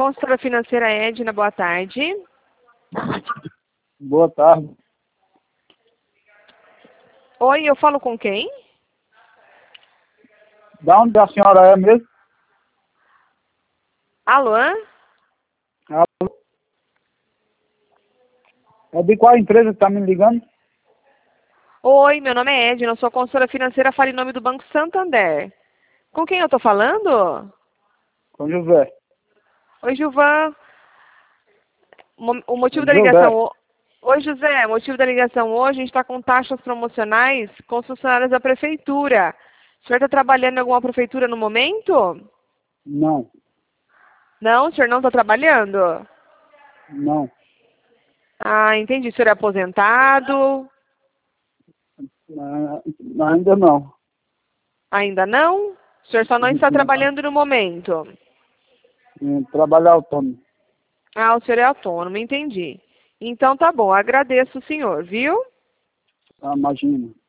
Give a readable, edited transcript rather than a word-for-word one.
Consultora financeira Edna, boa tarde. Boa tarde. Oi, eu falo com quem? Da onde a senhora é mesmo? Alô? Alô? É de qual empresa que está me ligando? Oi, meu nome é Edna, eu sou consultora financeira, falo em nome do Banco Santander. Com quem eu tô falando? Com José. Oi, Gilvan. O motivo da José. ligação... Oi, José. O motivo da ligação hoje, a gente está com taxas promocionais com os funcionários da prefeitura. O senhor está trabalhando em alguma prefeitura no momento? Não. Não, o senhor não está trabalhando? Não. Ah, entendi. O senhor é aposentado? Ainda não. Ainda não? O senhor só não está trabalhando no momento? Trabalhar autônomo. Ah, o senhor é autônomo, entendi. Então tá bom, agradeço o senhor, viu? Imagina.